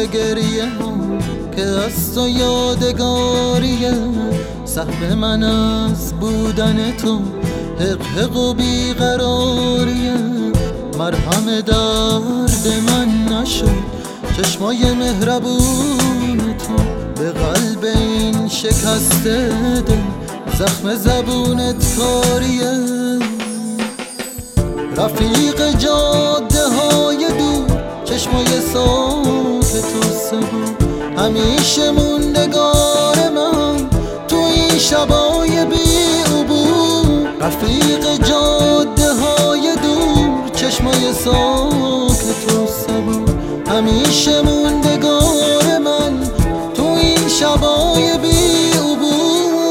گریه ها که از تو یادگاریه. سهم من از بودن تو حق و بیقراریه. مرهم درد من نشد چشمای مهربون تو، به قلب این شکسته دل زخم زبونت کاریه. رفیق جاده های دور چشمای ساکت و صبور، همیشه موندگار من تو این شبای بی عبور. رفیق جاده های دور چشمای ساکت و صبور، همیشه موندگار من تو این شبای بی عبور.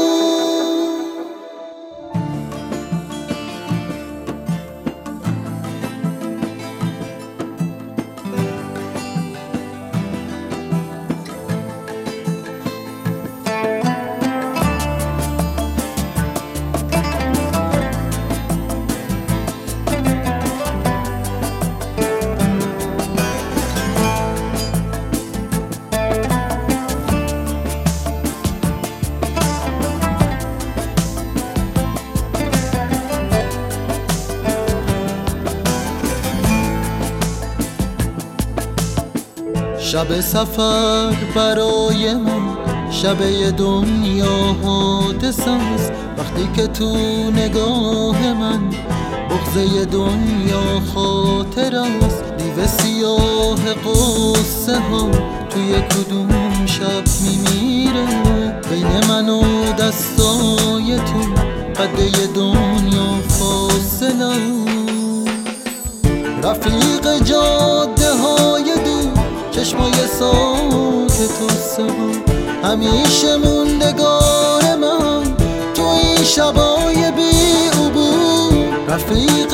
شب سفر برای من شب دنیا حادث است، وقتی که تو نگاه من بغضه دنیا خاطر است. دیو سیاه قصه ها توی کدوم شب میمیره، بین من و دستای تو قده دنیا فاصله. رفیق جاده های دور چشمای ساکت و صبور، همیشه موندگار من تو این شبای بی عبور. رفیق